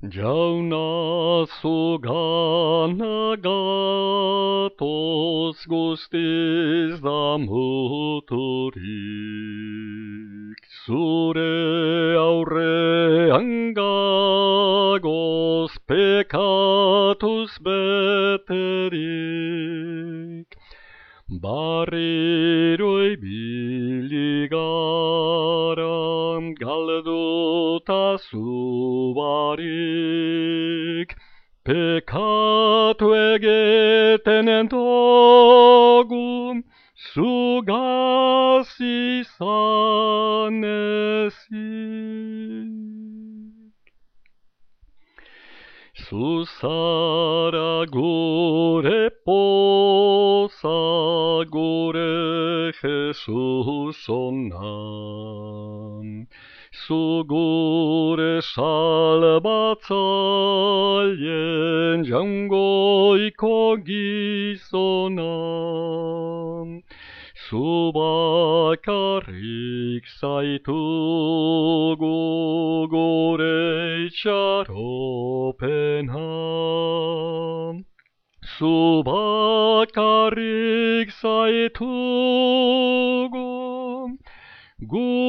Jauna zugana gatoz guztiz damuturik, zure aurrean gagoz pekatuz beterik. Barriro ibili gara galduta zu barik, pekatu egiten dugu zugaz izan ezik. Zuzara gure poza, gure Jesus ona, zu gure salbatzaileen jaungoiko gizona. Zu bakarrik zaitugu gure itxaropena. Zu bakarrik zaitugu gure